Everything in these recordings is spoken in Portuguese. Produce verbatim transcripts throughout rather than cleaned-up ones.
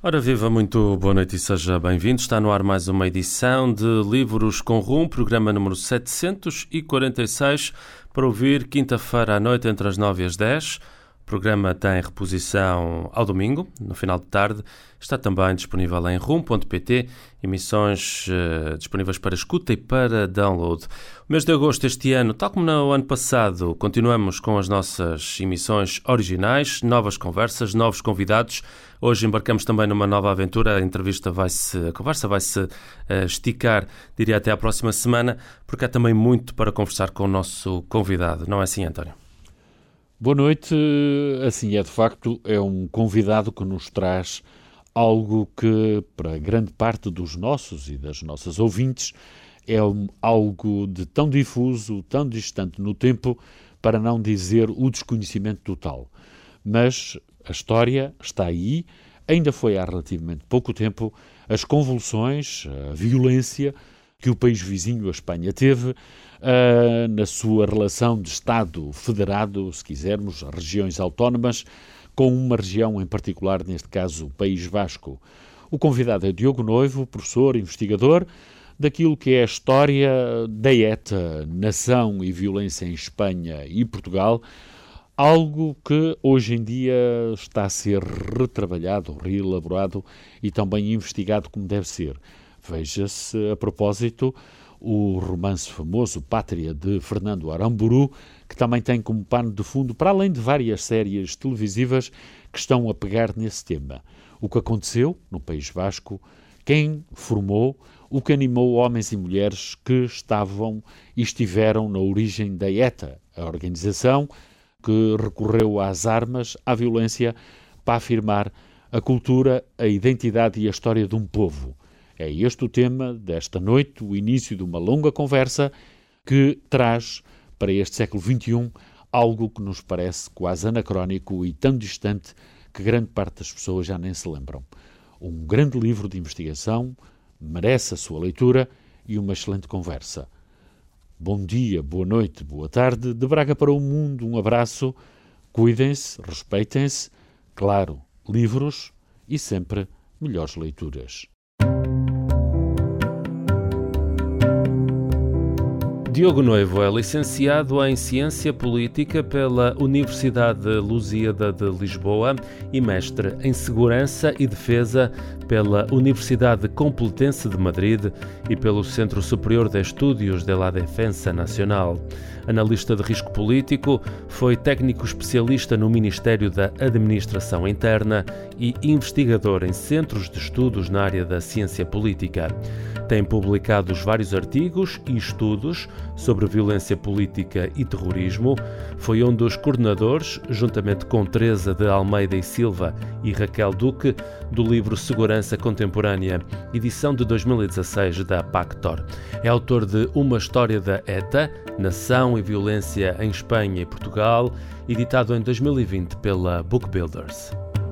Ora viva, muito boa noite e seja bem-vindo. Está no ar mais uma edição de Livros com Rum, programa número setecentos e quarenta e seis, para ouvir quinta-feira à noite entre as nove e as dez. O programa tem reposição ao domingo, no final de tarde. Está também disponível em rum ponto pt, emissões uh, disponíveis para escuta e para download. O mês de agosto deste ano, tal como no ano passado, continuamos com as nossas emissões originais, novas conversas, novos convidados. Hoje embarcamos também numa nova aventura. A entrevista vai-se, a conversa vai-se uh, esticar, diria, até à próxima semana, porque há também muito para conversar com o nosso convidado. Não é assim, António? Boa noite. Assim é, de facto, é um convidado que nos traz algo que, para grande parte dos nossos e das nossas ouvintes, é um, algo de tão difuso, tão distante no tempo, para não dizer o desconhecimento total. Mas a história está aí, ainda foi há relativamente pouco tempo, as convulsões, a violência que o país vizinho, a Espanha, teve uh, na sua relação de Estado federado, se quisermos, regiões autónomas, com uma região em particular, neste caso o País Vasco. O convidado é Diogo Noivo, professor, investigador, daquilo que é a história da ETA, nação e violência em Espanha e Portugal, algo que hoje em dia está a ser retrabalhado, reelaborado e também investigado como deve ser. Veja-se, a propósito, o romance famoso Pátria, de Fernando Aramburu, que também tem como pano de fundo, para além de várias séries televisivas que estão a pegar nesse tema. O que aconteceu no País Vasco, quem formou, o que animou homens e mulheres que estavam e estiveram na origem da ETA, a organização que recorreu às armas, à violência, para afirmar a cultura, a identidade e a história de um povo. É este o tema desta noite, o início de uma longa conversa que traz para este século vinte e um algo que nos parece quase anacrónico e tão distante que grande parte das pessoas já nem se lembram. Um grande livro de investigação, merece a sua leitura e uma excelente conversa. Bom dia, boa noite, boa tarde, de Braga para o mundo, um abraço, cuidem-se, respeitem-se, claro, livros e sempre melhores leituras. Diogo Noivo é licenciado em Ciência Política pela Universidade Lusíada de Lisboa e mestre em Segurança e Defesa pela Universidade Complutense de Madrid e pelo Centro Superior de Estudios de la Defensa Nacional. Analista de risco político, foi técnico especialista no Ministério da Administração Interna e investigador em centros de estudos na área da ciência política. Tem publicado vários artigos e estudos sobre violência política e terrorismo. Foi um dos coordenadores, juntamente com Teresa de Almeida e Silva e Raquel Duque, do livro Segurança Contemporânea, edição de dois mil e dezasseis da Pactor. É autor de Uma História da ETA, Nação e Violência em Espanha e Portugal, editado em dois mil e vinte pela Book Builders.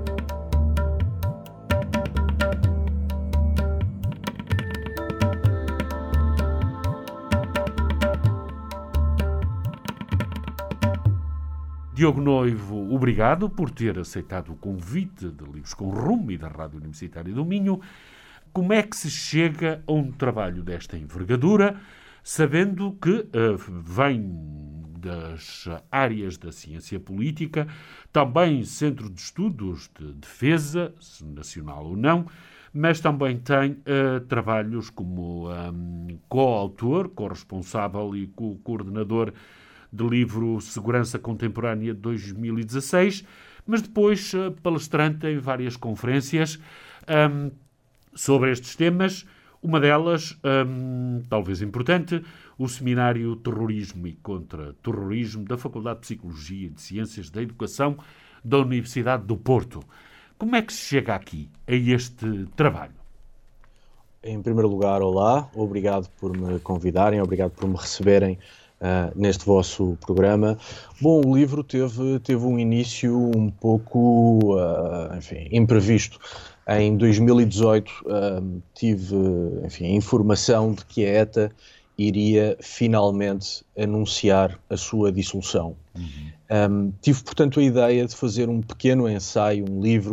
Diogo Noivo, obrigado por ter aceitado o convite de Livros com Rum e da Rádio Universitária do Minho. Como é que se chega a um trabalho desta envergadura, sabendo que uh, vem das áreas da ciência política, também centro de estudos de defesa, nacional ou não, mas também tem uh, trabalhos como um, coautor, corresponsável e co-coordenador de livro Segurança Contemporânea de dois mil e dezasseis, mas depois uh, palestrante em várias conferências um, sobre estes temas. Uma delas, um, talvez importante, o Seminário Terrorismo e Contra-Terrorismo da Faculdade de Psicologia e de Ciências da Educação da Universidade do Porto. Como é que se chega aqui, a este trabalho? Em primeiro lugar, olá, obrigado por me convidarem, obrigado por me receberem Uh, neste vosso programa. Bom, o livro teve, teve um início um pouco, uh, enfim, imprevisto. Em dois mil e dezoito uh, tive, enfim, a informação de que a ETA iria finalmente anunciar a sua dissolução. Uhum. Um, tive, portanto, a ideia de fazer um pequeno ensaio, um livro,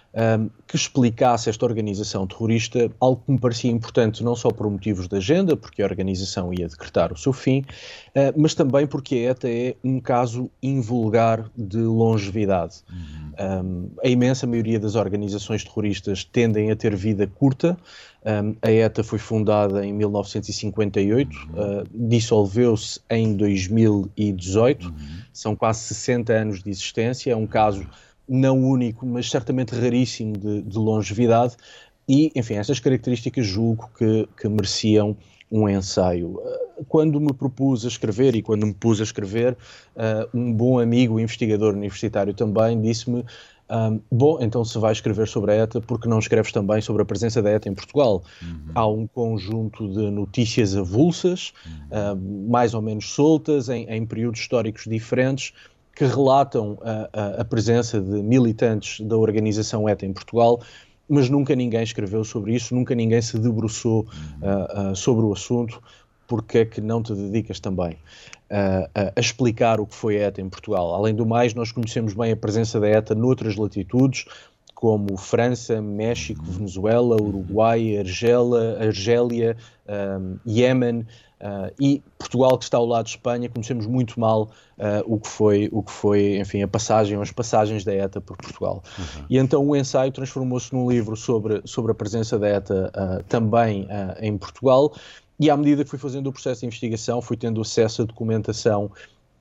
um, que explicasse esta organização terrorista, algo que me parecia importante não só por motivos de agenda, porque a organização ia decretar o seu fim, uh, mas também porque a ETA é um caso invulgar de longevidade. Uhum. Um, a imensa maioria das organizações terroristas tendem a ter vida curta. Um, a ETA foi fundada em mil novecentos e cinquenta e oito, uhum. uh, dissolveu-se em dois mil e dezoito, uhum. São quase sessenta anos de existência, é um caso não único, mas certamente raríssimo de, de longevidade e, enfim, essas características julgo que, que mereciam um ensaio. Quando me propus a escrever e quando me pus a escrever, uh, um bom amigo, investigador universitário também, disse-me Um, bom, então se vai escrever sobre a ETA, porque não escreves também sobre a presença da ETA em Portugal? Uhum. Há um conjunto de notícias avulsas, uhum. uh, mais ou menos soltas, em, em períodos históricos diferentes, que relatam a, a, a presença de militantes da organização ETA em Portugal, mas nunca ninguém escreveu sobre isso, nunca ninguém se debruçou uhum. uh, uh, sobre o assunto. Porque é que não te dedicas também uh, a, a explicar o que foi a ETA em Portugal? Além do mais, nós conhecemos bem a presença da ETA noutras latitudes, como França, México, Venezuela, Uruguai, Argélia, Argélia um, Iémen uh, e Portugal, que está ao lado de Espanha. Conhecemos muito mal uh, o que foi, o que foi, enfim, a passagem ou as passagens da ETA por Portugal. Uhum. E então o ensaio transformou-se num livro sobre, sobre a presença da ETA uh, também uh, em Portugal. E à medida que fui fazendo o processo de investigação, fui tendo acesso a documentação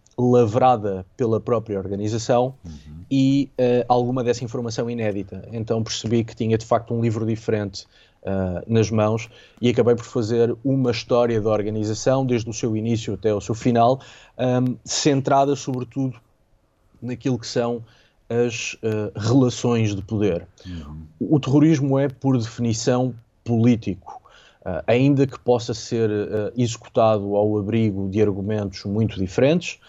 lavrada pela própria organização uhum. e uh, alguma dessa informação inédita. Então percebi que tinha de facto um livro diferente uh, nas mãos e acabei por fazer uma história da organização, desde o seu início até o seu final, um, centrada sobretudo naquilo que são as uh, relações de poder. Uhum. O terrorismo é, por definição, político. Uh, ainda que possa ser uh, executado ao abrigo de argumentos muito diferentes,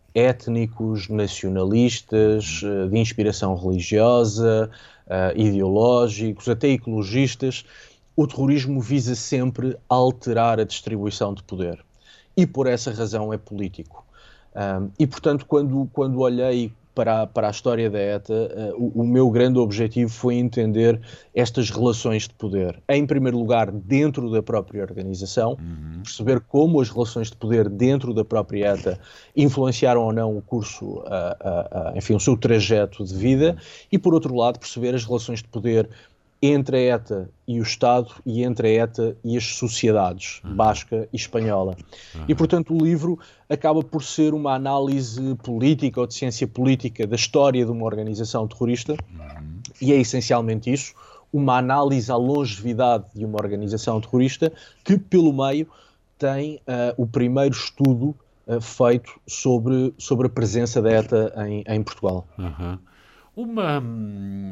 étnicos, nacionalistas, uh, de inspiração religiosa, uh, ideológicos, até ecologistas, o terrorismo visa sempre alterar a distribuição de poder. E por essa razão é político. Um, e, portanto, quando, quando olhei para, para a história da ETA, uh, o, o meu grande objetivo foi entender estas relações de poder. Em primeiro lugar, dentro da própria organização, uhum. perceber como as relações de poder dentro da própria ETA influenciaram ou não o curso, uh, uh, uh, enfim, o seu trajeto de vida, e, por outro lado, perceber as relações de poder entre a ETA e o Estado e entre a ETA e as sociedades uhum. basca e espanhola. Uhum. E, portanto, o livro acaba por ser uma análise política ou de ciência política da história de uma organização terrorista uhum. e é essencialmente isso, uma análise à longevidade de uma organização terrorista que, pelo meio, tem uh, o primeiro estudo uh, feito sobre, sobre a presença da ETA em, em Portugal. Uhum. Uma... Hum,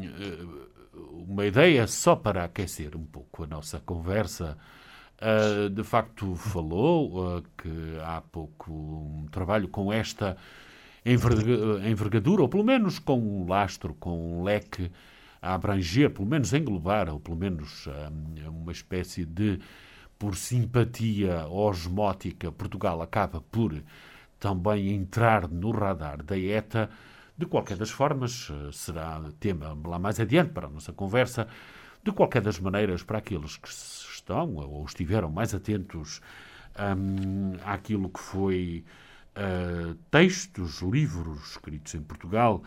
Uma ideia só para aquecer um pouco a nossa conversa. Uh, de facto, falou uh, que há pouco um trabalho com esta enverg- envergadura, ou pelo menos com um lastro, com um leque a abranger, pelo menos englobar, ou pelo menos uh, uma espécie de, por simpatia osmótica, Portugal acaba por também entrar no radar da ETA. De qualquer das formas, será tema lá mais adiante para a nossa conversa. De qualquer das maneiras, para aqueles que estão ou estiveram mais atentos um, àquilo que foi uh, textos, livros escritos em Portugal,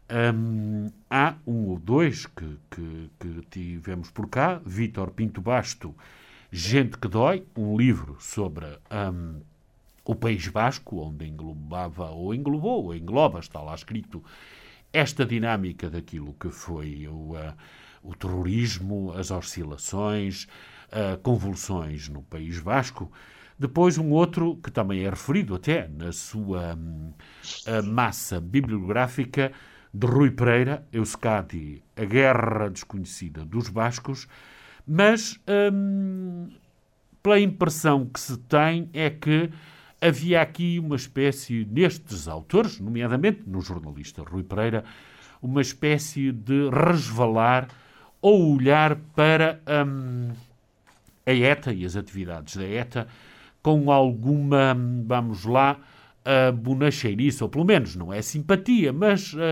um, há um ou dois que, que, que tivemos por cá. Vítor Pinto Basto, Gente que Dói, um livro sobre... Um, o País Basco, onde englobava, ou englobou, ou engloba, está lá escrito, esta dinâmica daquilo que foi o, uh, o terrorismo, as oscilações, uh, convulsões no País Basco. Depois um outro, que também é referido até na sua um, massa bibliográfica, de Rui Pereira, Euskadi, a Guerra Desconhecida dos Bascos, mas um, pela impressão que se tem é que havia aqui uma espécie, nestes autores, nomeadamente no jornalista Rui Pereira, uma espécie de resvalar ou olhar para hum, a ETA e as atividades da ETA com alguma, vamos lá, uh, bonacheirice, ou pelo menos não é simpatia, mas uh,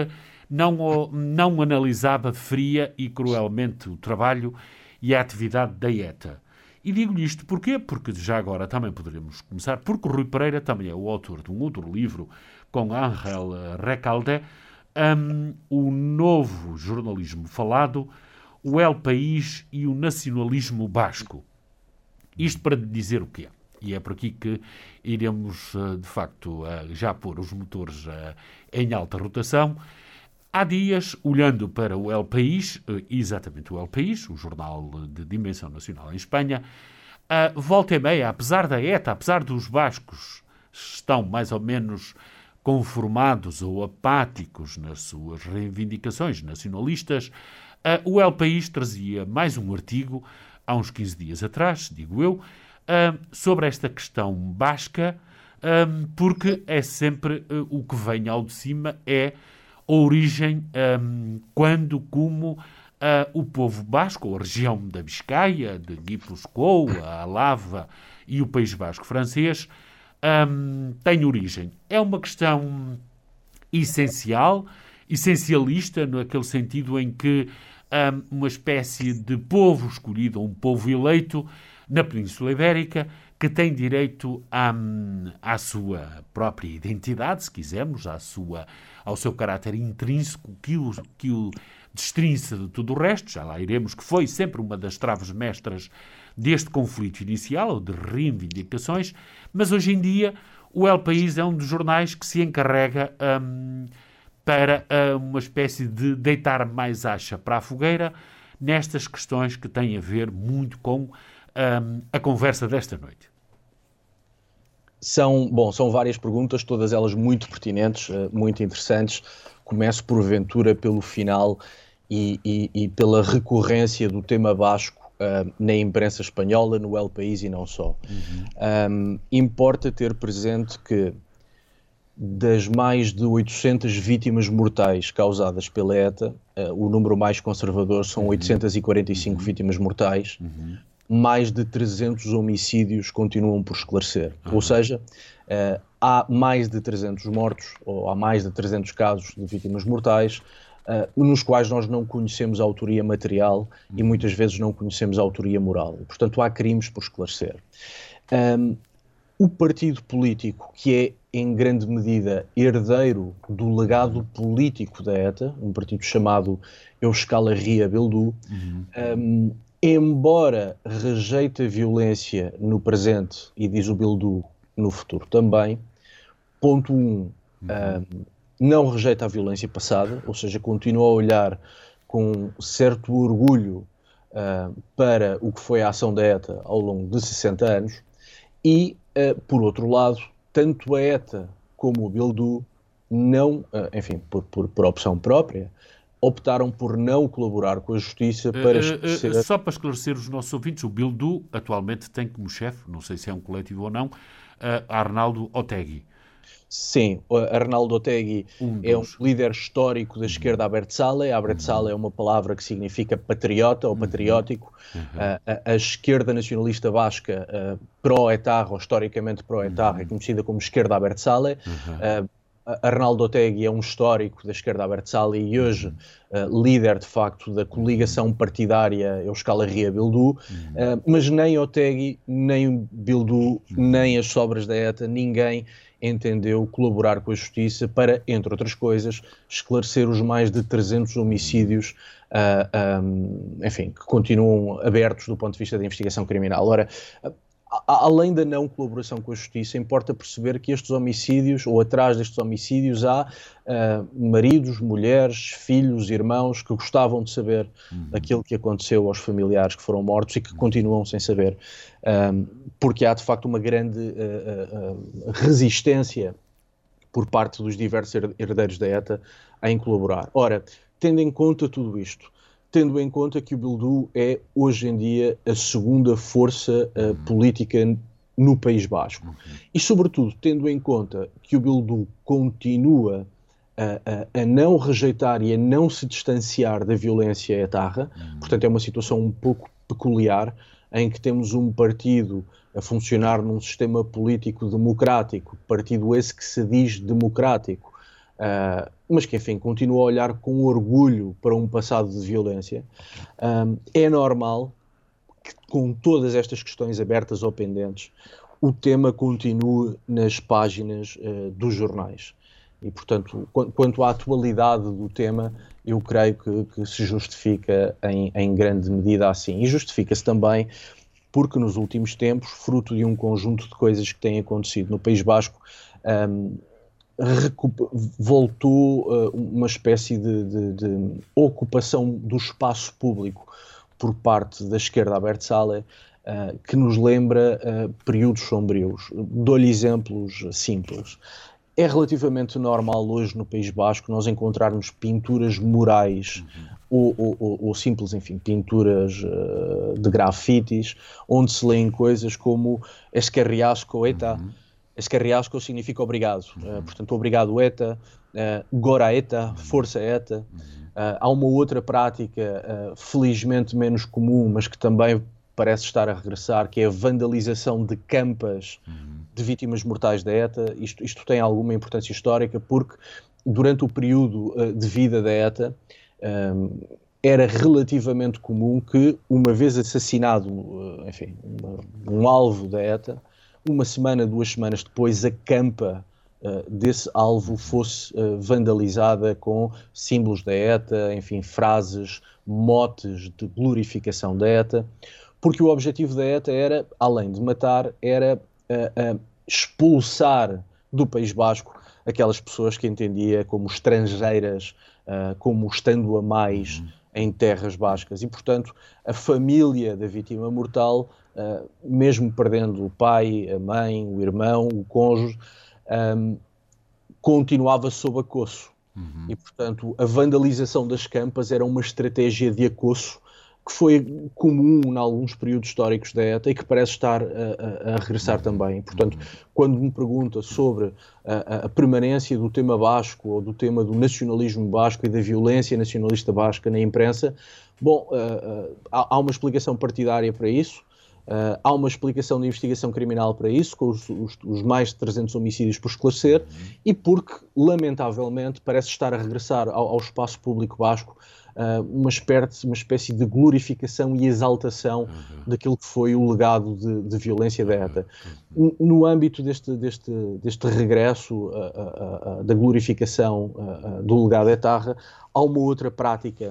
não, não analisava fria e cruelmente o trabalho e a atividade da ETA. E digo-lhe isto porquê? Porque já agora também poderíamos começar, porque o Rui Pereira também é o autor de um outro livro com Ángel Recalde, um, o novo jornalismo falado, o El País e o nacionalismo basco. Isto para dizer o quê? E é por aqui que iremos, de facto, já pôr os motores em alta rotação. Há dias, olhando para o El País, exatamente o El País, o jornal de dimensão nacional em Espanha, volta e meia, apesar da ETA, apesar dos bascos estão mais ou menos conformados ou apáticos nas suas reivindicações nacionalistas, o El País trazia mais um artigo, há uns quinze dias atrás, digo eu, sobre esta questão basca, porque é sempre o que vem ao de cima, é a origem, quando, como o povo basco, a região da Biscaia, de Guipúzcoa, a Alava e o País Basco francês, tem origem. É uma questão essencial, essencialista, naquele sentido em que uma espécie de povo escolhido, um povo eleito, na Península Ibérica, que tem direito à, à sua própria identidade, se quisermos, à sua, ao seu caráter intrínseco, que o, que o destrinça de tudo o resto. Já lá iremos, que foi sempre uma das traves mestras deste conflito inicial, ou de reivindicações, mas hoje em dia o El País é um dos jornais que se encarrega hum, para hum, uma espécie de deitar mais acha para a fogueira nestas questões que têm a ver muito com Um, a conversa desta noite. São, bom, são várias perguntas, todas elas muito pertinentes, muito interessantes. Começo, porventura, pelo final e, e, e pela recorrência do tema basco uh, na imprensa espanhola, no El País e não só. Uhum. Um, importa ter presente que das mais de oitocentas vítimas mortais causadas pela ETA, uh, o número mais conservador são uhum. oitocentas e quarenta e cinco uhum. vítimas mortais. Uhum. Mais de trezentos homicídios continuam por esclarecer. Uhum. Ou seja, uh, há mais de trezentos mortos, ou há mais de trezentos casos de vítimas mortais, uh, nos quais nós não conhecemos a autoria material uhum. e muitas vezes não conhecemos a autoria moral. Portanto, há crimes por esclarecer. Um, o partido político, que é em grande medida herdeiro do legado político da ETA, um partido chamado Euskal Herria Bildu, uhum. um, embora rejeite a violência no presente, e diz o Bildu no futuro também, ponto um, uhum. um, não rejeita a violência passada, ou seja, continua a olhar com certo orgulho uh, para o que foi a ação da ETA ao longo de sessenta anos, e, uh, por outro lado, tanto a ETA como o Bildu não, uh, enfim, por, por, por opção própria, optaram por não colaborar com a Justiça para esclarecer... Uh, uh, uh, só para esclarecer os nossos ouvintes, o Bildu atualmente tem como chefe, não sei se é um coletivo ou não, uh, Arnaldo Otegi. Sim, Arnaldo Otegi um é um líder histórico da esquerda abertzale. A abertzale uhum. é uma palavra que significa patriota ou patriótico. Uhum. Uh, a, a esquerda nacionalista basca, uh, pró-etarra, ou historicamente pró-etarra, uhum. é conhecida como esquerda abertzale. Uhum. Uh, Arnaldo Otegi é um histórico da esquerda abertzale e hoje uh, líder, de facto, da coligação partidária Euskal Herria Bildu, uh, mas nem Otegi, nem Bildu, nem as sobras da ETA, ninguém entendeu colaborar com a Justiça para, entre outras coisas, esclarecer os mais de trezentos homicídios, uh, um, enfim, que continuam abertos do ponto de vista da investigação criminal. Ora, além da não colaboração com a Justiça, importa perceber que estes homicídios, ou atrás destes homicídios, há uh, maridos, mulheres, filhos, irmãos que gostavam de saber uhum. aquilo que aconteceu aos familiares que foram mortos e que continuam sem saber, um, porque há de facto uma grande uh, uh, resistência por parte dos diversos herdeiros da ETA em colaborar. Ora, tendo em conta tudo isto, tendo em conta que o Bildu é, hoje em dia, a segunda força uh, política no País Basco. Uhum. E, sobretudo, tendo em conta que o Bildu continua a, a, a não rejeitar e a não se distanciar da violência etarra, uhum. portanto, é uma situação um pouco peculiar, em que temos um partido a funcionar num sistema político democrático, partido esse que se diz democrático, uh, mas que, enfim, continua a olhar com orgulho para um passado de violência. Um, é normal que, com todas estas questões abertas ou pendentes, o tema continue nas páginas uh, dos jornais. E, portanto, qu- quanto à atualidade do tema, eu creio que, que se justifica em, em grande medida assim. E justifica-se também porque nos últimos tempos, fruto de um conjunto de coisas que têm acontecido no País Basco, um, recup- voltou uh, uma espécie de, de, de ocupação do espaço público por parte da esquerda abertzale, uh, que nos lembra uh, períodos sombrios. Dou-lhe exemplos simples. É relativamente normal hoje no País Basco nós encontrarmos pinturas murais ou, ou, ou, ou simples, enfim, pinturas uh, de grafites, onde se leem coisas como esquerriasco eta. Uhum. Esquerriasco significa obrigado. Uhum. Uh, portanto, obrigado eta, uh, gora eta, força eta. Uhum. Uh, há uma outra prática, uh, felizmente menos comum, mas que também parece estar a regressar, que é a vandalização de campas uhum. de vítimas mortais da ETA. Isto, isto tem alguma importância histórica porque durante o período uh, de vida da ETA um, era relativamente comum que, uma vez assassinado uh, enfim, uma, um alvo da ETA, uma semana, duas semanas depois, a campa uh, desse alvo fosse uh, vandalizada com símbolos da ETA, enfim, frases, motes de glorificação da ETA, porque o objetivo da ETA era, além de matar, era uh, uh, expulsar do País Basco aquelas pessoas que entendia como estrangeiras, uh, como estando a mais em terras bascas. E, portanto, a família da vítima mortal, uh, mesmo perdendo o pai, a mãe, o irmão, o cônjuge, um, continuava sob acosso. Uhum. E, portanto, a vandalização das campas era uma estratégia de acosso que foi comum em alguns períodos históricos da ETA e que parece estar a, a, a regressar também. Portanto, quando me pergunta sobre a, a permanência do tema basco ou do tema do nacionalismo basco e da violência nacionalista basca na imprensa, bom, uh, uh, há, há uma explicação partidária para isso, uh, há uma explicação de investigação criminal para isso, com os, os, os mais de trezentos homicídios por esclarecer, e porque, lamentavelmente, parece estar a regressar ao, ao espaço público basco Uh, uma, espécie, uma espécie de glorificação e exaltação uhum. daquilo que foi o legado de, de violência da ETA. Uhum. No âmbito deste, deste, deste regresso uh, uh, uh, da glorificação uh, uh, do legado etarra, há uma outra prática,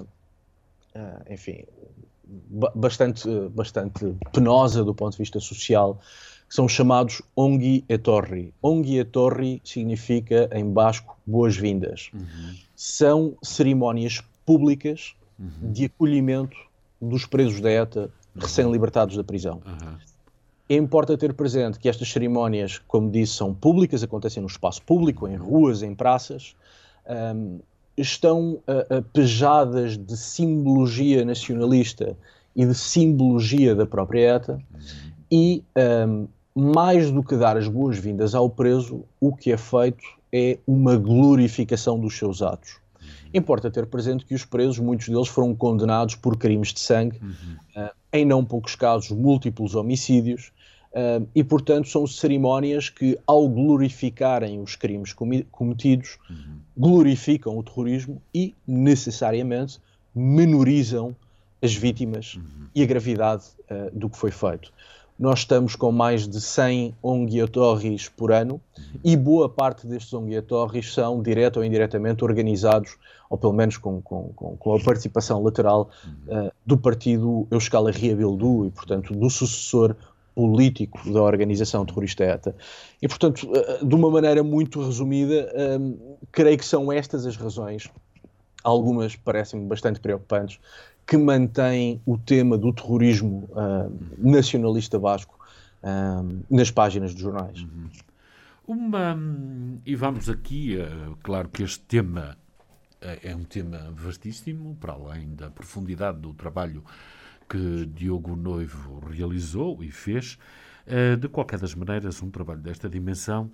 uh, enfim, bastante, uh, bastante penosa do ponto de vista social, que são chamados Ongi Etorri. Ongi Etorri significa, em basco, boas-vindas. Uhum. São cerimónias públicas uhum. de acolhimento dos presos da ETA uhum. recém-libertados da prisão. Uhum. Importa ter presente que estas cerimónias, como disse, são públicas, acontecem no espaço público, em ruas, em praças, um, estão uh, uh, pejadas de simbologia nacionalista e de simbologia da própria ETA uhum. e, um, mais do que dar as boas-vindas ao preso, o que é feito é uma glorificação dos seus atos. Importa ter presente que os presos, muitos deles foram condenados por crimes de sangue, uhum. uh, em não poucos casos múltiplos homicídios, uh, e portanto são cerimónias que, ao glorificarem os crimes comi- cometidos, uhum. glorificam o terrorismo e, necessariamente, menorizam as vítimas uhum. e a gravidade uh, do que foi feito. Nós estamos com mais de cem onguiatorris por ano uhum. e boa parte destes onguiatorris são, direta ou indiretamente, organizados, ou pelo menos com, com, com a participação lateral uhum. uh, do partido Euskal Herria Bildu e, portanto, do sucessor político da organização terrorista ETA. E, portanto, uh, de uma maneira muito resumida, um, creio que são estas as razões, algumas parecem-me bastante preocupantes, que mantém o tema do terrorismo uh, nacionalista basco uh, nas páginas dos jornais. Uhum. Uma, e vamos aqui, uh, claro que este tema uh, é um tema vastíssimo, para além da profundidade do trabalho que Diogo Noivo realizou e fez. Uh, de qualquer das maneiras, um trabalho desta dimensão,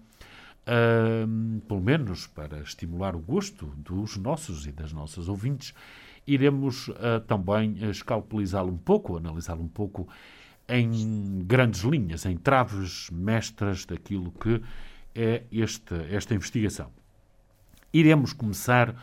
uh, pelo menos para estimular o gosto dos nossos e das nossas ouvintes, iremos uh, também escalpelizá-lo um pouco, analisá-lo um pouco em grandes linhas, em traves mestras daquilo que é esta, esta investigação. iremos começar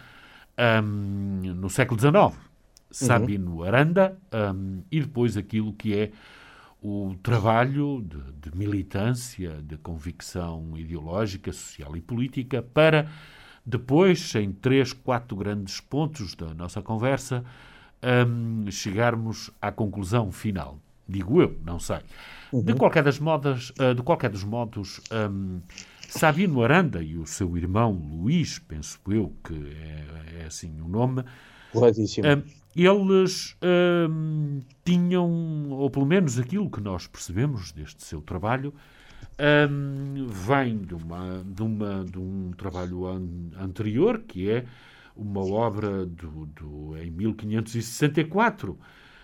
um, no século dezenove. Sabino Aranda, um, e depois aquilo que é o trabalho de, de militância, de convicção ideológica, social e política, para depois, em três, quatro grandes pontos da nossa conversa, um, chegarmos à conclusão final. Digo eu, não sei. Uhum. De qualquer das modas, uh, de qualquer dos modos, um, Sabino Aranda e o seu irmão Luís, penso eu que é, é assim o nome, corretíssimo. Um, eles um, tinham, ou pelo menos aquilo que nós percebemos deste seu trabalho, um, vem de, uma, de, uma, de um trabalho an, anterior, que é uma obra do, do, em mil quinhentos e sessenta e quatro,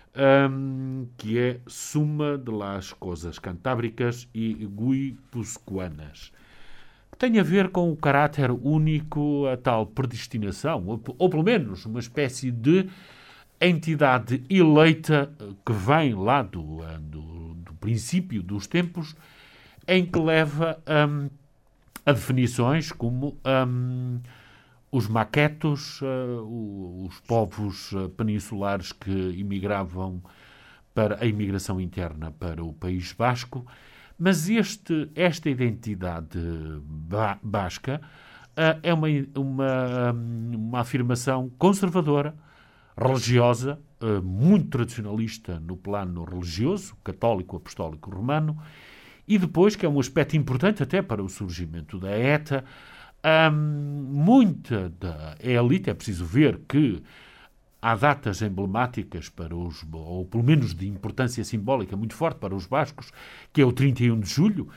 um, que é Suma de las Coisas Cantábricas e Guipuscoanas, que tem a ver com o caráter único, a tal predestinação, ou, ou pelo menos uma espécie de entidade eleita que vem lá do, do, do princípio dos tempos, em que leva um, a definições como um, os maquetos, uh, os povos uh, peninsulares que imigravam para a imigração interna para o País Basco, mas este, esta identidade ba- basca uh, é uma, uma, uma afirmação conservadora, religiosa, uh, muito tradicionalista no plano religioso, católico, apostólico, romano, e depois, que é um aspecto importante até para o surgimento da ETA, um, muita da elite, é preciso ver que há datas emblemáticas para os, ou pelo menos de importância simbólica muito forte para os bascos, que é o trinta e um de julho,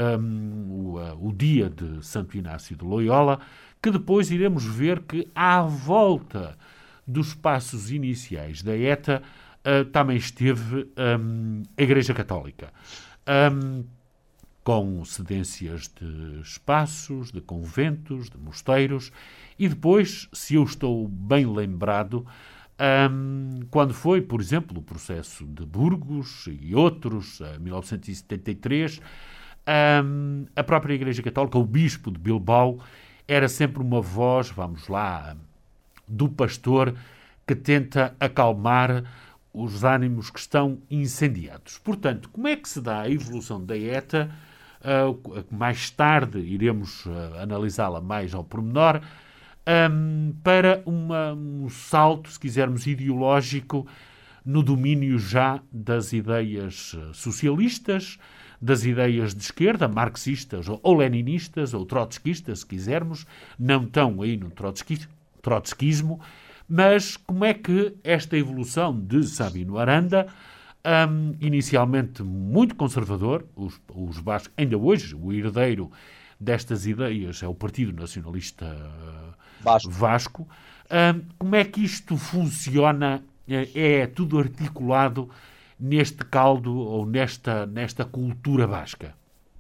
um, o, o dia de Santo Inácio de Loyola, que depois iremos ver que à volta dos passos iniciais da ETA uh, também esteve um, a Igreja Católica, um, com cedências de espaços, de conventos, de mosteiros, e depois, se eu estou bem lembrado, um, quando foi, por exemplo, o processo de Burgos e outros, em mil novecentos e setenta e três, um, a própria Igreja Católica, o bispo de Bilbao, era sempre uma voz, vamos lá, do pastor que tenta acalmar os ânimos que estão incendiados. Portanto, como é que se dá a evolução da ETA? Uh, mais tarde iremos uh, analisá-la mais ao pormenor, um, para uma, um salto, se quisermos, ideológico no domínio já das ideias socialistas, das ideias de esquerda, marxistas ou, ou leninistas ou trotskistas, se quisermos, não estão aí no trotski, trotskismo, mas como é que esta evolução de Sabino Aranda, Um, inicialmente muito conservador, os, os bascos, ainda hoje o herdeiro destas ideias é o Partido Nacionalista uh, Vasco, Vasco. Um, como é que isto funciona? É, é tudo articulado neste caldo ou nesta, nesta cultura basca?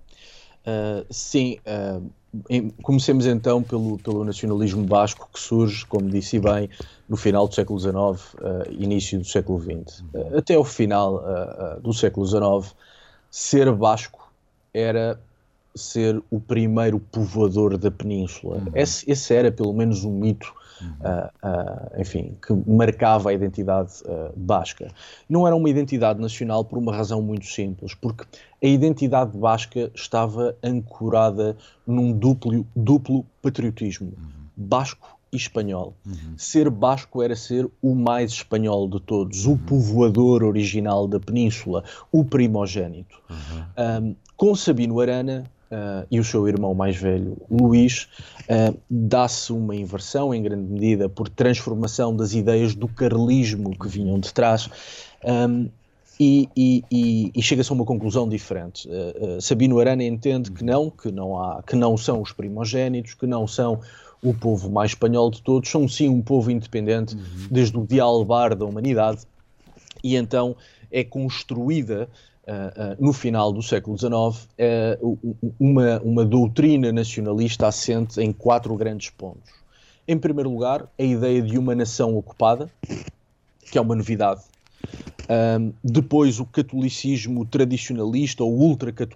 Uh, sim, uh, em, comecemos então pelo, pelo nacionalismo basco, que surge, como disse bem, no final do século dezenove, uh, início do século vinte. Uh, até o final uh, uh, do século dezenove, ser basco era ser o primeiro povoador da península. Uhum. Esse, esse era pelo menos um mito, uhum. uh, uh, enfim, que marcava a identidade uh, basca. Não era uma identidade nacional por uma razão muito simples, porque a identidade basca estava ancorada num duplo, duplo patriotismo, uhum. basco e espanhol. Uhum. Ser basco era ser o mais espanhol de todos, uhum. o povoador original da península, o primogénito. Uhum. Um, com Sabino Arana uh, e o seu irmão mais velho, Luís, uh, dá-se uma inversão, em grande medida, por transformação das ideias do carlismo que vinham de trás, um, e, e, e, e chega-se a uma conclusão diferente. Uh, uh, Sabino Arana entende que não, que não há, que não são os primogénitos, que não são o povo mais espanhol de todos, são sim um povo independente, uhum. desde o dialbar da humanidade, e então é construída uh, uh, no final do século dezenove uh, uma, uma doutrina nacionalista assente em quatro grandes pontos. Em primeiro lugar, a ideia de uma nação ocupada, que é uma novidade. Um, depois o catolicismo tradicionalista ou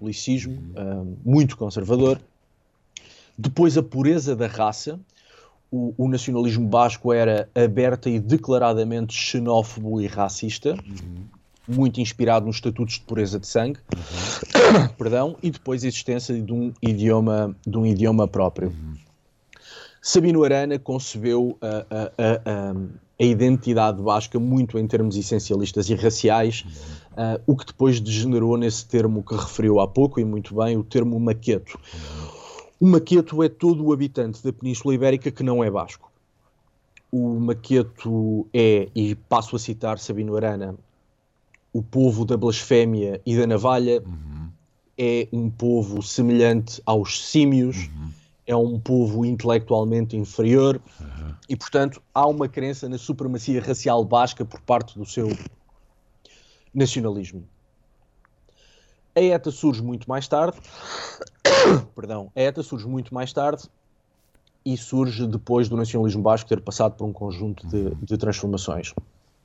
ultracatolicismo, um, muito conservador. Depois a pureza da raça, o, o nacionalismo basco era aberta e declaradamente xenófobo e racista, uhum. muito inspirado nos estatutos de pureza de sangue, uhum. perdão, e depois a existência de um idioma, de um idioma próprio. Uhum. Sabino Arana concebeu a, a, a, a, a identidade basca muito em termos essencialistas e raciais, uhum. uh, o que depois degenerou nesse termo que referiu há pouco, e muito bem, o termo maqueto. Uhum. O maqueto é todo o habitante da Península Ibérica que não é basco. O maqueto é, e passo a citar Sabino Arana, o povo da blasfémia e da navalha, uhum. é um povo semelhante aos símios, uhum. é um povo intelectualmente inferior, uhum. e, portanto, há uma crença na supremacia racial basca por parte do seu nacionalismo. A ETA surge muito mais tarde, perdão, a ETA surge muito mais tarde e surge depois do nacionalismo basco ter passado por um conjunto de, de transformações.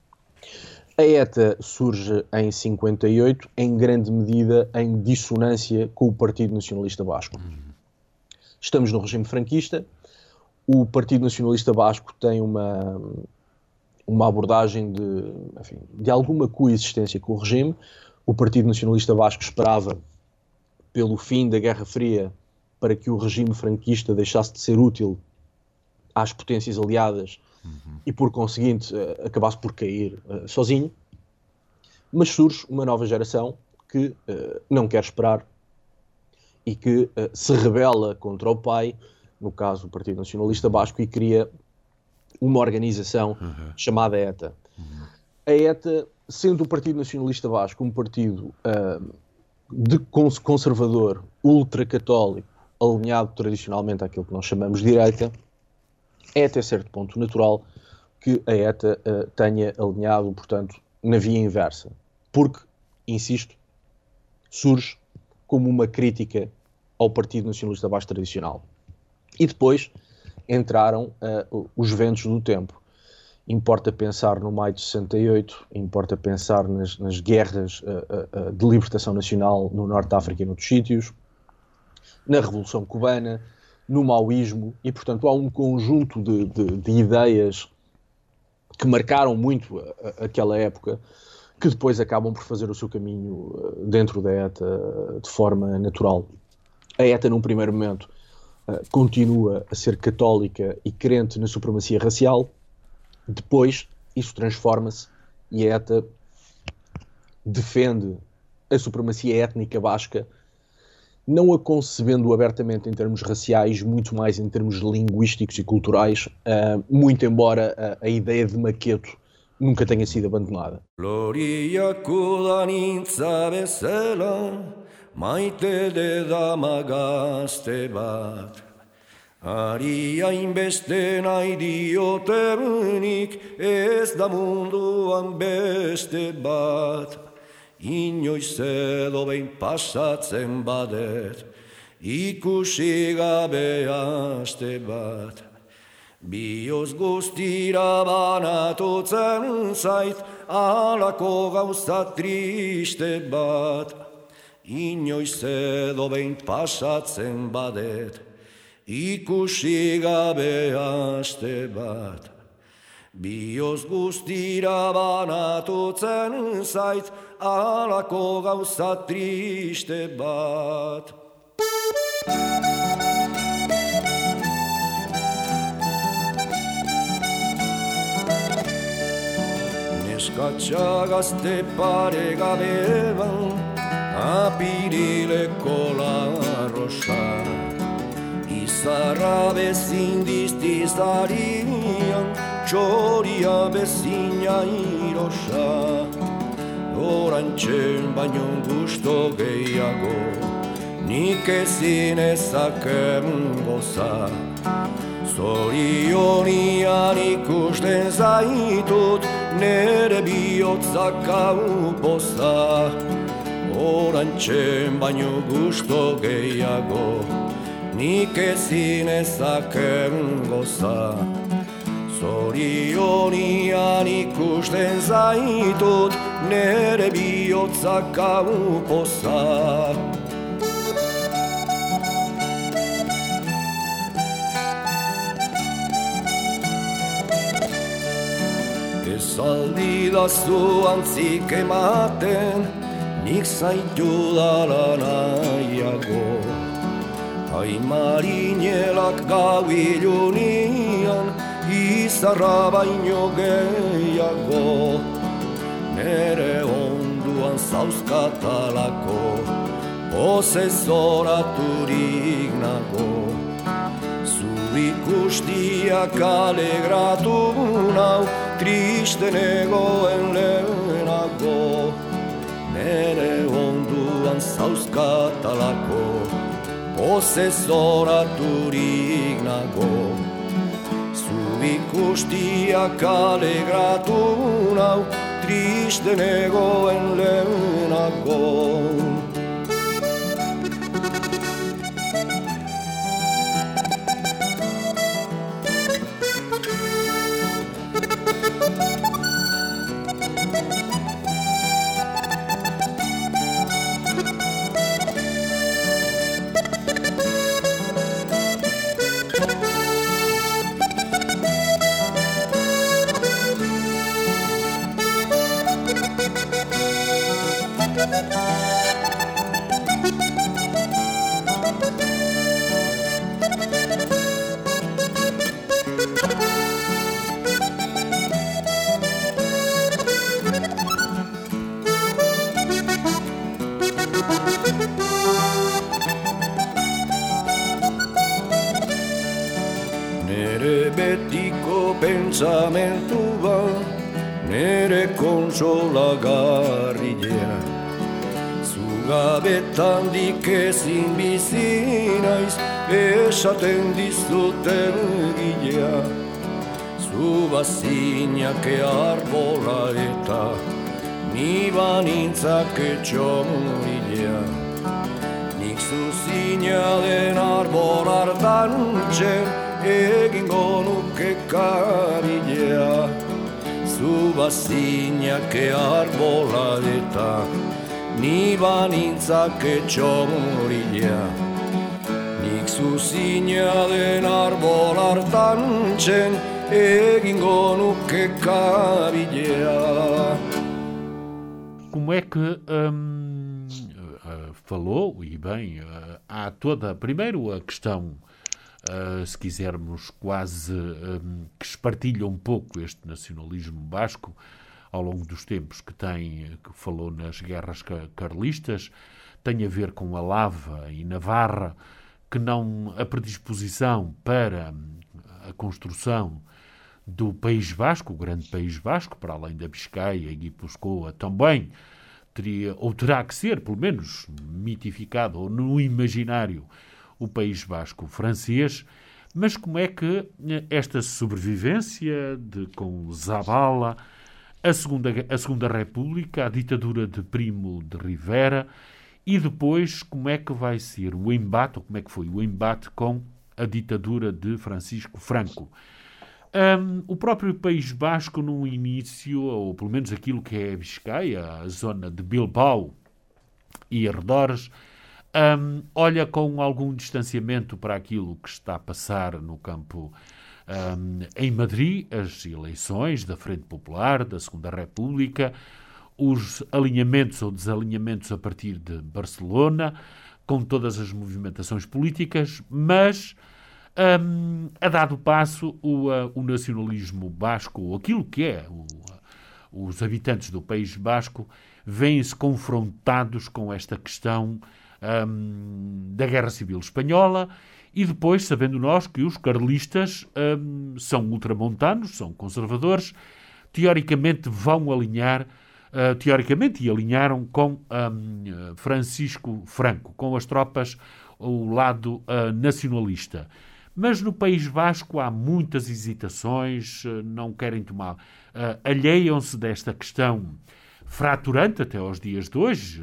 A ETA surge em cinquenta e oito, em grande medida em dissonância com o Partido Nacionalista Basco. Estamos no regime franquista, o Partido Nacionalista Basco tem uma, uma abordagem de, enfim, de alguma coexistência com o regime. O Partido Nacionalista Basco esperava pelo fim da Guerra Fria para que o regime franquista deixasse de ser útil às potências aliadas uhum. e, por conseguinte, uh, acabasse por cair uh, sozinho. Mas surge uma nova geração que uh, não quer esperar e que uh, se rebela contra o pai, no caso o Partido Nacionalista Basco, e cria uma organização uhum. chamada ETA. Uhum. A ETA, sendo o Partido Nacionalista Basco um partido uh, de cons- conservador, ultracatólico, alinhado tradicionalmente àquilo que nós chamamos de direita, é até certo ponto natural que a ETA uh, tenha alinhado, portanto, na via inversa. Porque, insisto, surge como uma crítica ao Partido Nacionalista Basco tradicional. E depois entraram uh, os ventos do tempo. Importa pensar no maio de sessenta e oito, importa pensar nas, nas guerras uh, uh, de libertação nacional no Norte de África e noutros sítios, na Revolução Cubana, no maoísmo, e, portanto, há um conjunto de, de, de ideias que marcaram muito a, a, aquela época, que depois acabam por fazer o seu caminho uh, dentro da ETA de forma natural. A ETA, num primeiro momento, uh, continua a ser católica e crente na supremacia racial. Depois, isso transforma-se e a ETA defende a supremacia étnica basca, não a concebendo abertamente em termos raciais, muito mais em termos linguísticos e culturais, uh, muito embora a, a ideia de maqueto nunca tenha sido abandonada. Ari hainbeste nahi diotenik, ez da munduan beste bat. Inoiz edo behin pasatzen badet, ikusi gabe aste bat. Bioz guztira banatutzen zait, alako gauza triste bat. Inoiz edo behin pasatzen badet, ikusi gabe aste bat. Bioz guztira banatutzen zait, alako gauza triste bat. Neskatxa gazte pare gabe ban, apirileko larrosa. Izarra bezin diztizarian, txoria bezina irosa. Orantxen baino gusto gehiago, nik ezin ezaken goza. Zorionian ikusten zaitut, nere bihotzak hau poza. Orantxen baino gusto gehiago, nik ezin ezaken goza. Zorionian ikusten zaitut, nere bihotzak hau poza. zaldi da zu antzik ematen, nik zaitudala nahiago. Hai marinelak gau ilunian, izarra baino gehiago. Nere onduan zauzkatalako, pozez oraturik nago. Zu ikustiak alegratu nau, triste negoen lehenago. Nere onduan zauzkatalako, pozez oraturik nago. Zu ikustiak alegratu nau, triste negoen lehenago. Nere betiko pentsamentua, nere kontsolagarria. Zugabetandik ezin bizi naiz, esaten dizuten egilea. Zu bazinake arbola eta ni banintzake txomurilea. Nik zuzina den arbol hartan txen, egingo nuke karilea. Zu bazinake arbola eta ni banintzake txomurilea. Nik zuzina den arbol hartan txen, egingo nuke karilea. Como é que hum, falou, e bem, há toda, primeiro a questão, Uh, se quisermos, quase um, que espartilha um pouco este nacionalismo basco ao longo dos tempos, que tem, que falou nas guerras carlistas, tem a ver com a Lava e Navarra, que não, a predisposição para a construção do País Basco, o grande País Basco, para além da Biscaia e Guipúzcoa, também teria, ou terá que ser, pelo menos, mitificado, ou no imaginário, o País Basco francês. Mas como é que esta sobrevivência de, com Zabala, a Segunda, a Segunda República, a ditadura de Primo de Rivera, e depois como é que vai ser o embate, ou como é que foi o embate com a ditadura de Francisco Franco. Um, o próprio País Basco, no início, ou pelo menos aquilo que é a Biscaia, a zona de Bilbao e arredores, Um, olha com algum distanciamento para aquilo que está a passar no campo um, em Madrid, as eleições da Frente Popular, da Segunda República, os alinhamentos ou desalinhamentos a partir de Barcelona, com todas as movimentações políticas, mas um, a dado passo o, uh, o nacionalismo basco, ou aquilo que é o, uh, os habitantes do País Basco, vêm-se confrontados com esta questão Um, da Guerra Civil Espanhola, e depois, sabendo nós que os carlistas um, são ultramontanos, são conservadores, teoricamente vão alinhar, uh, teoricamente e alinharam com um, Francisco Franco, com as tropas, o lado uh, nacionalista. Mas no País Basco há muitas hesitações, uh, não querem tomar, uh, alheiam-se desta questão fraturante até aos dias de hoje,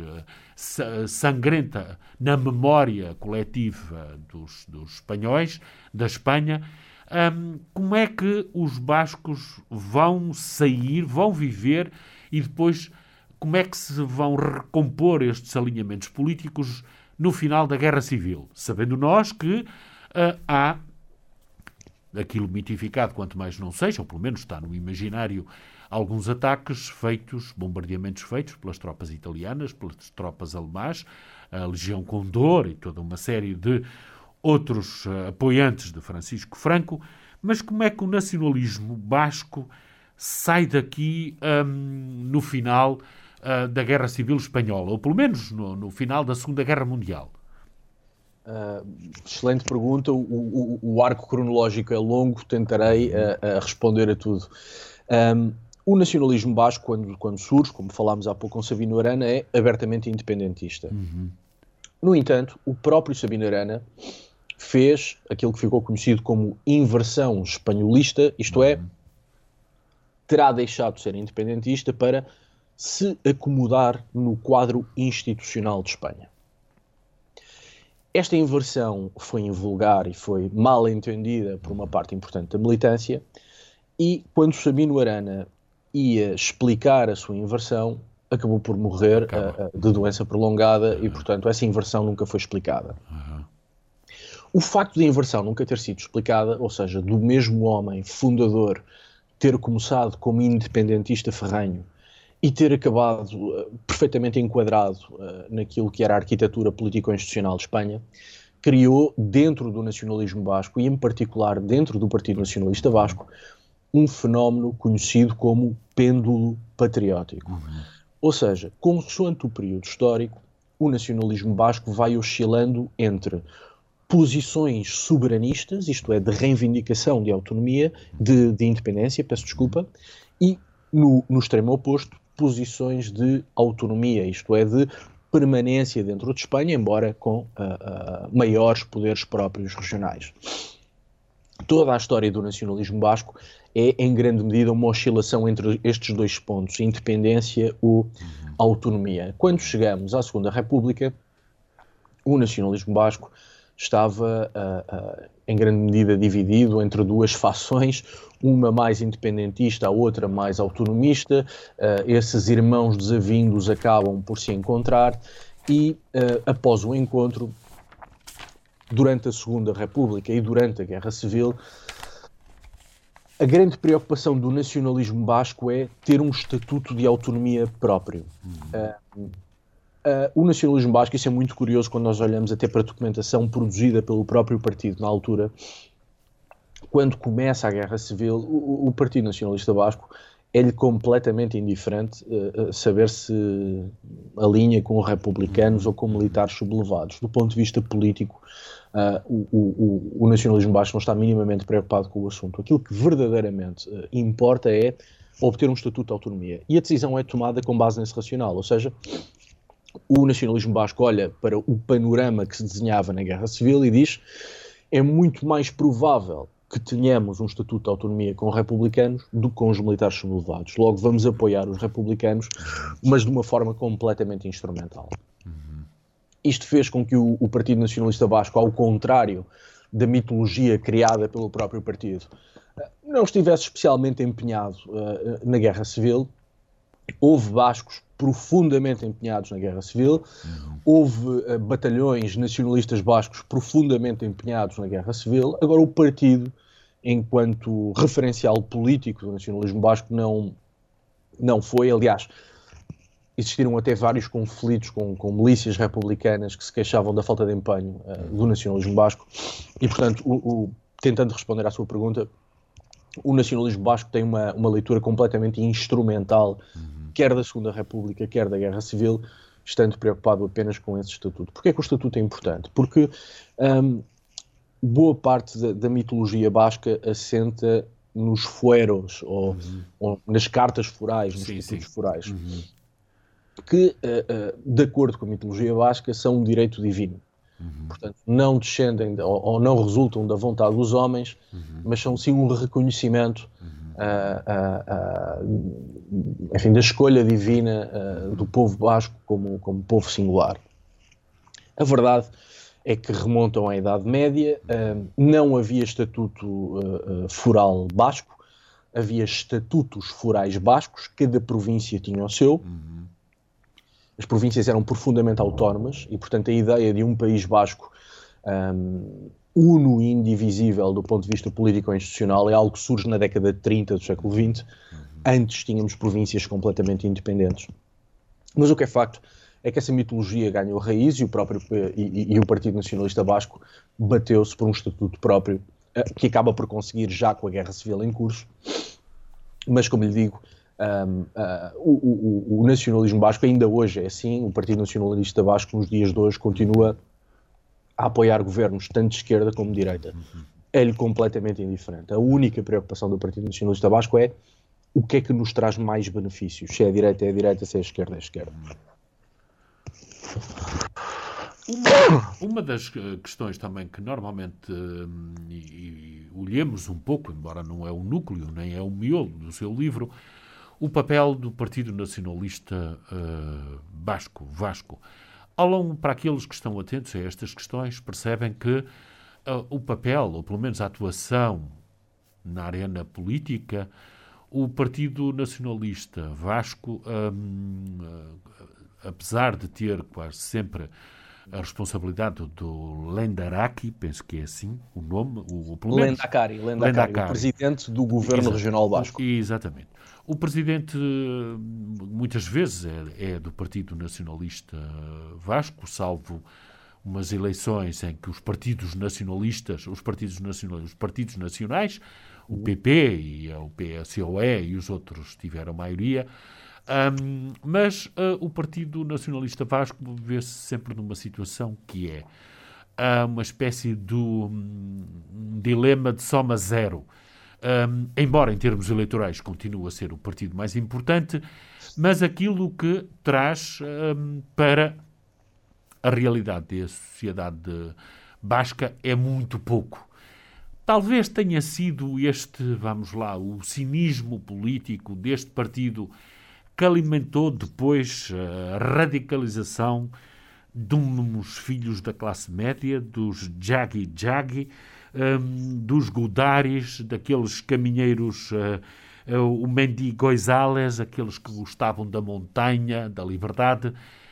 sangrenta na memória coletiva dos, dos espanhóis, da Espanha. Um, como é que os bascos vão sair, vão viver, e depois como é que se vão recompor estes alinhamentos políticos no final da Guerra Civil? Sabendo nós que uh, há aquilo mitificado, quanto mais não seja, ou pelo menos está no imaginário alguns ataques feitos, bombardeamentos feitos pelas tropas italianas, pelas tropas alemãs, a Legião Condor e toda uma série de outros uh, apoiantes de Francisco Franco. Mas como é que o nacionalismo basco sai daqui um, no final uh, da Guerra Civil Espanhola, ou pelo menos no, no final da Segunda Guerra Mundial? Uh, excelente pergunta. O, o, o arco cronológico é longo, tentarei uh, uh, responder a tudo. Um, o nacionalismo basco, quando, quando surge, como falámos há pouco com Sabino Arana, é abertamente independentista. Uhum. No entanto, o próprio Sabino Arana fez aquilo que ficou conhecido como inversão espanholista, isto é, terá deixado de ser independentista para se acomodar no quadro institucional de Espanha. Esta inversão foi invulgar e foi mal entendida por uma parte importante da militância, e quando Sabino Arana ia explicar a sua inversão, acabou por morrer uh, uh, de doença prolongada e, portanto, essa inversão nunca foi explicada. Uhum. O facto de a inversão nunca ter sido explicada, ou seja, do mesmo homem fundador ter começado como independentista ferrenho e ter acabado uh, perfeitamente enquadrado uh, naquilo que era a arquitetura político-institucional de Espanha, criou dentro do nacionalismo basco, e em particular dentro do Partido Nacionalista Basco, um fenómeno conhecido como pêndulo patriótico. Uhum. Ou seja, consoante o período histórico, o nacionalismo basco vai oscilando entre posições soberanistas, isto é, de reivindicação de autonomia, de, de independência, peço desculpa, e no, no extremo oposto, posições de autonomia, isto é, de permanência dentro de Espanha, embora com uh, uh, maiores poderes próprios regionais. Toda a história do nacionalismo basco é, em grande medida, uma oscilação entre estes dois pontos, independência ou autonomia. Quando chegamos à Segunda República, o nacionalismo basco estava, uh, uh, em grande medida, dividido entre duas fações, uma mais independentista, a outra mais autonomista. Uh, esses irmãos desavindos acabam por se encontrar e, uh, após o encontro, durante a Segunda República e durante a Guerra Civil, a grande preocupação do nacionalismo basco é ter um estatuto de autonomia próprio. Uhum. Uh, Uh, o nacionalismo basco, isso é muito curioso quando nós olhamos até para a documentação produzida pelo próprio partido na altura. Quando começa a Guerra Civil, o, o Partido Nacionalista Basco é-lhe completamente indiferente uh, uh, saber se alinha com republicanos ou com militares sublevados. Do ponto de vista político, uh, o, o, o nacionalismo basco não está minimamente preocupado com o assunto. Aquilo que verdadeiramente uh, importa é obter um estatuto de autonomia. E a decisão é tomada com base nesse racional, ou seja, o nacionalismo basco olha para o panorama que se desenhava na Guerra Civil e diz: é muito mais provável que tenhamos um estatuto de autonomia com republicanos do que com os militares sublevados. Logo, vamos apoiar os republicanos, mas de uma forma completamente instrumental. Uhum. Isto fez com que o, o Partido Nacionalista Basco, ao contrário da mitologia criada pelo próprio partido, não estivesse especialmente empenhado uh, na Guerra Civil. Houve bascos profundamente empenhados na Guerra Civil, uhum. houve uh, batalhões nacionalistas bascos profundamente empenhados na Guerra Civil. Agora, o partido, enquanto referencial político do nacionalismo basco, não, não foi. Aliás, existiram até vários conflitos com, com milícias republicanas que se queixavam da falta de empenho uh, do nacionalismo basco. E, portanto, o, o, tentando responder à sua pergunta, o nacionalismo basco tem uma, uma leitura completamente instrumental, uhum. quer da Segunda República, quer da Guerra Civil, estando preocupado apenas com esse estatuto. Porquê é que o estatuto é importante? Porque um, boa parte da, da mitologia basca assenta nos fueros, ou, uhum. ou nas cartas forais, nos sim, estatutos sim. forais, uhum. que, uh, uh, de acordo com a mitologia basca, são um direito divino. Uhum. Portanto, não descendem ou, ou não resultam da vontade dos homens, uhum. mas são sim um reconhecimento uhum. uh, uh, uh, enfim, da escolha divina uh, do povo basco como, como povo singular. A verdade é que remontam à Idade Média, uh, não havia estatuto uh, uh, foral basco, havia estatutos forais bascos, cada província tinha o seu. Uhum. As províncias eram profundamente autónomas e, portanto, a ideia de um país basco um, uno e indivisível do ponto de vista político e institucional é algo que surge na década de trinta do século vinte, uhum. antes tínhamos províncias completamente independentes. Mas o que é facto é que essa mitologia ganhou raiz e o, próprio, e, e, e o Partido Nacionalista Basco bateu-se por um estatuto próprio, que acaba por conseguir já com a Guerra Civil em curso. Mas, como lhe digo, um, uh, o, o, o nacionalismo basco ainda hoje é assim. O Partido Nacionalista Basco, nos dias de hoje, continua a apoiar governos tanto de esquerda como de direita. É-lhe completamente indiferente. A única preocupação do Partido Nacionalista Basco é o que é que nos traz mais benefícios. Se é a direita, é a direita, se é a esquerda, é a esquerda. Uma, uma das questões também que normalmente hum, e, e olhemos um pouco, embora não é o núcleo, nem é o miolo do seu livro, o papel do Partido Nacionalista uh, Basco, Vasco. Ao longo, para aqueles que estão atentos a estas questões, percebem que uh, o papel, ou pelo menos a atuação na arena política, o Partido Nacionalista Vasco, um, uh, apesar de ter quase sempre a responsabilidade do, do Lendaraki, penso que é assim o nome, o, o Lendakari, Lendakari, Lendakari, o presidente do governo Exato. regional basco. Exatamente. O presidente muitas vezes é, é do Partido Nacionalista Vasco, salvo umas eleições em que os partidos nacionalistas, os partidos nacionais, os partidos nacionais, o P P e o P S O E e os outros tiveram maioria. Um, mas uh, o Partido Nacionalista Vasco vê-se sempre numa situação que é uh, uma espécie de um, dilema de soma zero. Um, embora em termos eleitorais continue a ser o partido mais importante, mas aquilo que traz um, para a realidade da sociedade basca é muito pouco. Talvez tenha sido este, vamos lá, o cinismo político deste partido que alimentou depois a radicalização de uns filhos da classe média, dos Jagi-Jagi, um, dos Gudaris, daqueles caminheiros, uh, uh, o Mendy Goizales, aqueles que gostavam da montanha, da liberdade.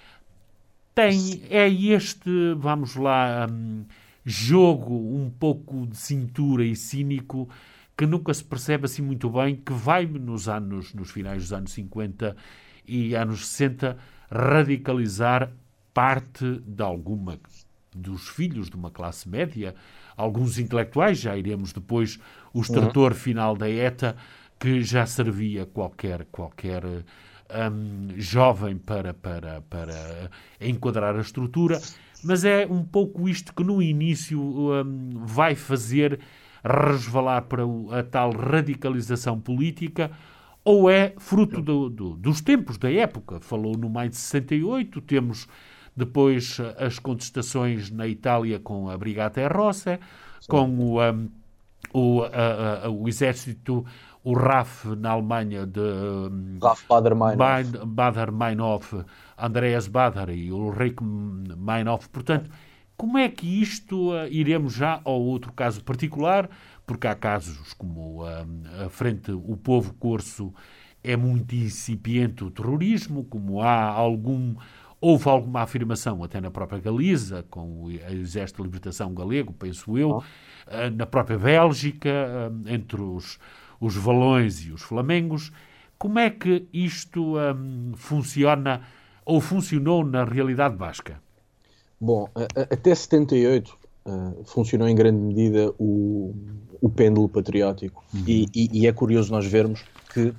Tem, é este, vamos lá, um, jogo um pouco de cintura e cínico que nunca se percebe assim muito bem, que vai nos anos, nos finais dos anos cinquenta e anos sessenta, radicalizar parte de alguma dos filhos de uma classe média, alguns intelectuais, já iremos depois, o extrator uhum. final da ETA, que já servia qualquer, qualquer um, jovem para, para, para enquadrar a estrutura, mas é um pouco isto que no início um, vai fazer resvalar para a tal radicalização política, ou é fruto do, do, dos tempos da época. Falou no maio de sessenta e oito, temos depois as contestações na Itália com a Brigata Rossa, com o, um, o, a, a, o exército, o R A F na Alemanha de um, Raf Baader-Meinhof, Baader-Meinhof, Andreas Baader e Ulrich Meinhof. Portanto, como é que isto, uh, iremos já ao outro caso particular, porque há casos como uh, a frente, o povo corso é muito incipiente o terrorismo, como há algum, houve alguma afirmação até na própria Galiza, com o Exército de Libertação Galego, penso eu, uh, na própria Bélgica, uh, entre os, os valões e os flamengos. Como é que isto um, funciona ou funcionou na realidade basca? Bom, até setenta e oito uh, funcionou em grande medida o, o pêndulo patriótico. Uhum. E, e, e é curioso nós vermos que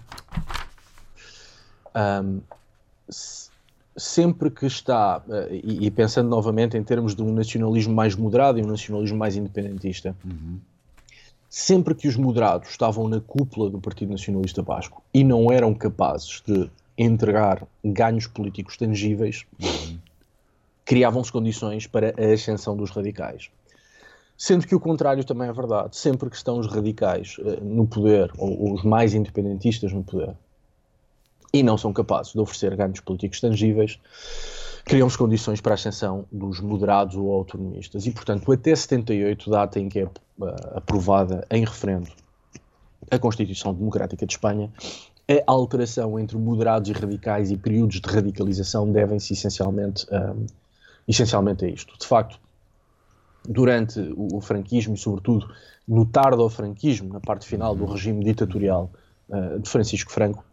um, se, sempre que está, uh, e, e pensando novamente em termos de um nacionalismo mais moderado e um nacionalismo mais independentista, uhum. sempre que os moderados estavam na cúpula do Partido Nacionalista Basco e não eram capazes de entregar ganhos políticos tangíveis, uhum. criavam-se condições para a ascensão dos radicais. Sendo que o contrário também é verdade. Sempre que estão os radicais uh, no poder, ou, ou os mais independentistas no poder, e não são capazes de oferecer ganhos políticos tangíveis, criam-se condições para a ascensão dos moderados ou autonomistas. E, portanto, até setenta e oito, data em que é uh, aprovada em referendo a Constituição Democrática de Espanha, a alteração entre moderados e radicais e períodos de radicalização devem-se essencialmente, um, essencialmente a isto. De facto, durante o, o franquismo e, sobretudo, no tardo-franquismo, na parte final do regime ditatorial uh, de Francisco Franco,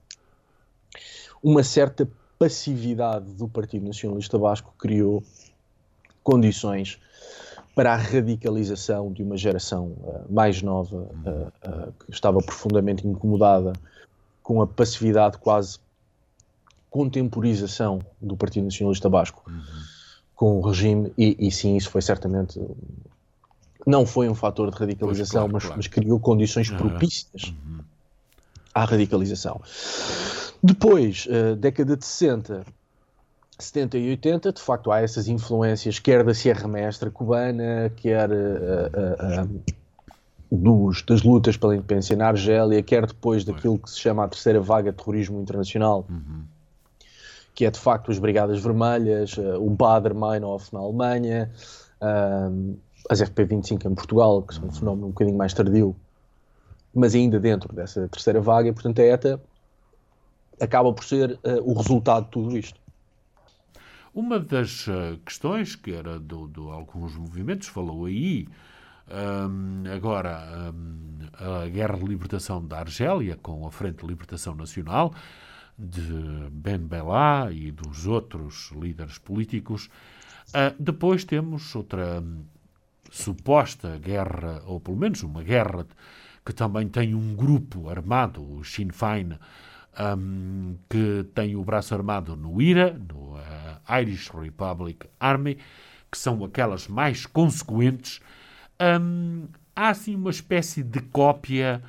uma certa passividade do Partido Nacionalista Basco criou condições para a radicalização de uma geração uh, mais nova, uh, uh, que estava profundamente incomodada com a passividade, quase contemporização do Partido Nacionalista Basco uhum. com o regime, e, e sim, isso foi certamente, não foi um fator de radicalização, pois, claro, mas, claro. mas criou condições propícias uhum. à radicalização. Depois, uh, década de sessenta, setenta e oitenta, de facto há essas influências, quer da Sierra Mestra cubana, quer uh, uh, uh, dos, das lutas pela independência na Argélia, quer depois daquilo que se chama a terceira vaga de terrorismo internacional, uhum. que é de facto as Brigadas Vermelhas, uh, o Baader-Meinhof na Alemanha, uh, as F P vinte e cinco em Portugal, que são um fenómeno um bocadinho mais tardio, mas ainda dentro dessa terceira vaga, e portanto a ETA acaba por ser uh, o resultado de tudo isto. Uma das uh, questões que era de alguns movimentos, falou aí, um, agora um, a Guerra de Libertação da Argélia, com a Frente de Libertação Nacional, de Ben Bella e dos outros líderes políticos. Uh, depois temos outra um, suposta guerra, ou pelo menos uma guerra, que também tem um grupo armado, o Sinn Féin, Um, que tem o braço armado no I R A, no uh, Irish Republic Army, que são aquelas mais consequentes. Um, há assim uma espécie de cópia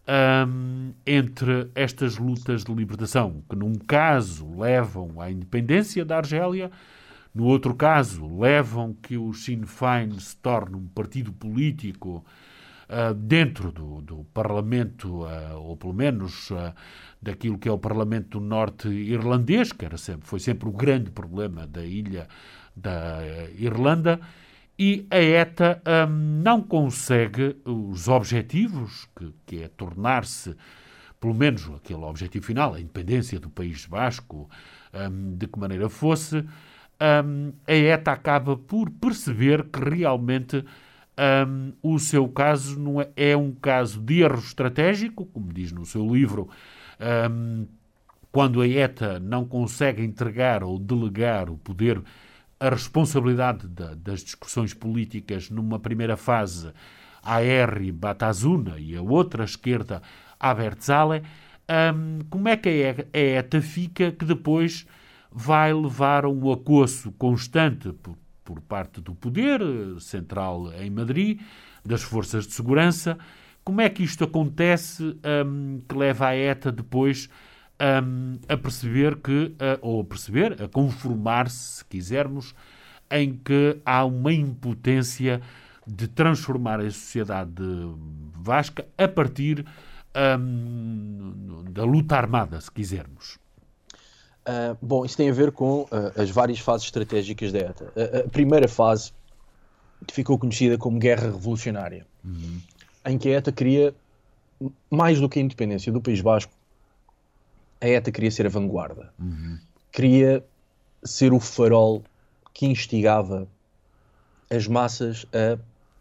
um, entre estas lutas de libertação, que num caso levam à independência da Argélia, no outro caso levam que o Sinn Féin se torne um partido político Uh, dentro do, do Parlamento, uh, ou pelo menos uh, daquilo que é o Parlamento Norte Irlandês, que era sempre, foi sempre o grande problema da ilha da uh, Irlanda, e a ETA um, não consegue os objetivos, que, que é tornar-se, pelo menos aquele objetivo final, a independência do País Basco, um, de que maneira fosse, um, a ETA acaba por perceber que realmente Um, o seu caso não é, é um caso de erro estratégico, como diz no seu livro, um, quando a ETA não consegue entregar ou delegar o poder, a responsabilidade da, das discussões políticas numa primeira fase a R. Batazuna e a outra esquerda a Berzale, um, como é que a ETA fica que depois vai levar a um acosso constante por por parte do poder central em Madrid, das forças de segurança? Como é que isto acontece, um, que leva a ETA depois um, a perceber que, uh, ou a perceber, a conformar-se, se quisermos, em que há uma impotência de transformar a sociedade vasca a partir um, da luta armada, se quisermos? Uh, bom, isso tem a ver com uh, as várias fases estratégicas da ETA. Uh, a primeira fase ficou conhecida como Guerra Revolucionária, uhum. em que a ETA queria, mais do que a independência do País Basco, a ETA queria ser a vanguarda. Uhum. Queria ser o farol que instigava as massas a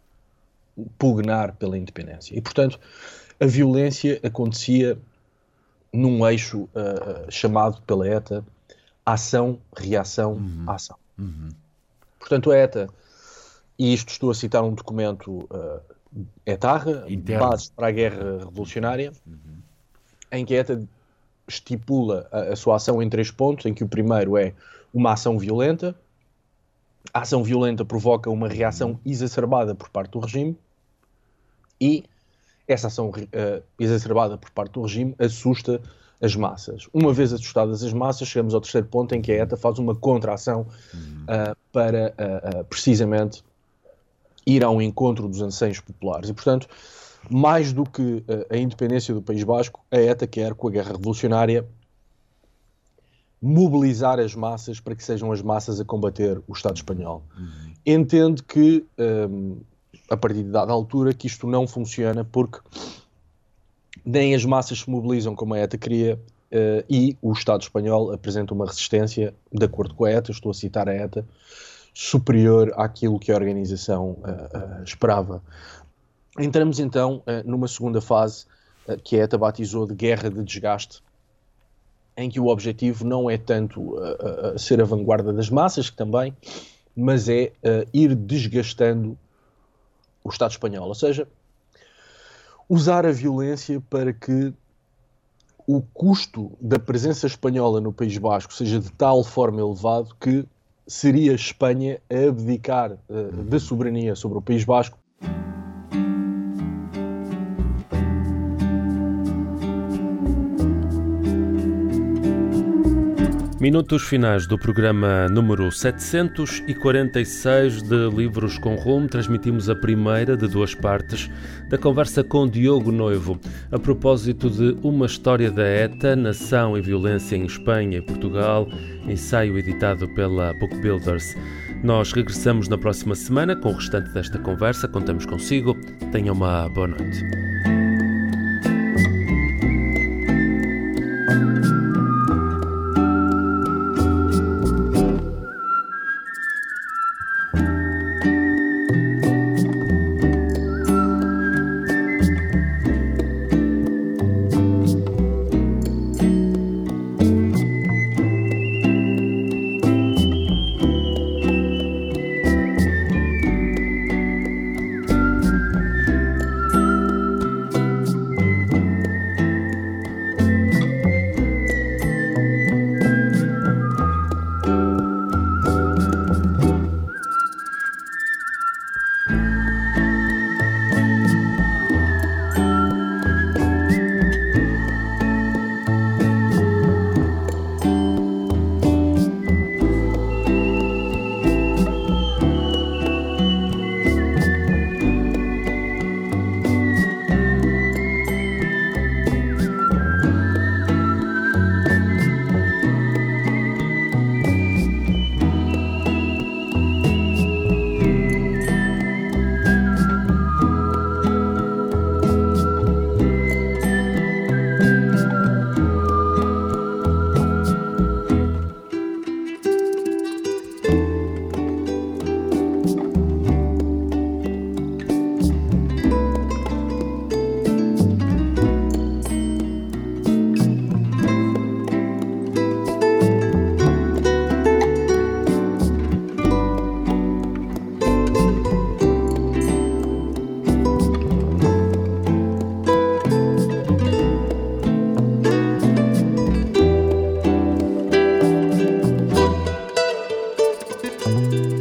pugnar pela independência. E, portanto, a violência acontecia num eixo uh, chamado pela ETA ação, reação, uhum. ação. Uhum. Portanto, a ETA, e isto estou a citar um documento uh, etarra, Base para a Guerra Revolucionária, uhum. em que a ETA estipula a, a sua ação em três pontos, em que o primeiro é uma ação violenta, a ação violenta provoca uma reação exacerbada por parte do regime, e essa ação uh, exacerbada por parte do regime assusta as massas. Uma vez assustadas as massas, chegamos ao terceiro ponto em que a ETA faz uma contra-ação uh, para uh, uh, precisamente ir ao encontro dos anseios populares. E, portanto, mais do que uh, a independência do País Basco, a ETA quer, com a Guerra Revolucionária, mobilizar as massas para que sejam as massas a combater o Estado espanhol. Uhum. Entende que um, a partir de dada altura, que isto não funciona porque nem as massas se mobilizam como a ETA queria uh, e o Estado espanhol apresenta uma resistência, de acordo com a ETA, estou a citar a ETA, superior àquilo que a organização uh, uh, esperava. Entramos então uh, numa segunda fase que a ETA batizou de guerra de desgaste, em que o objetivo não é tanto uh, uh, ser a vanguarda das massas, que também, mas é uh, ir desgastando o Estado espanhol, ou seja, usar a violência para que o custo da presença espanhola no País Basco seja de tal forma elevado que seria a Espanha a abdicar uh, da soberania sobre o País Basco. Minutos finais do programa número setecentos e quarenta e seis de Livros com Rumo. Transmitimos a primeira de duas partes da conversa com Diogo Noivo a propósito de Uma História da ETA, Nação e Violência em Espanha e Portugal, ensaio editado pela Book Builders. Nós regressamos na próxima semana com o restante desta conversa. Contamos consigo. Tenha uma boa noite. Thank you.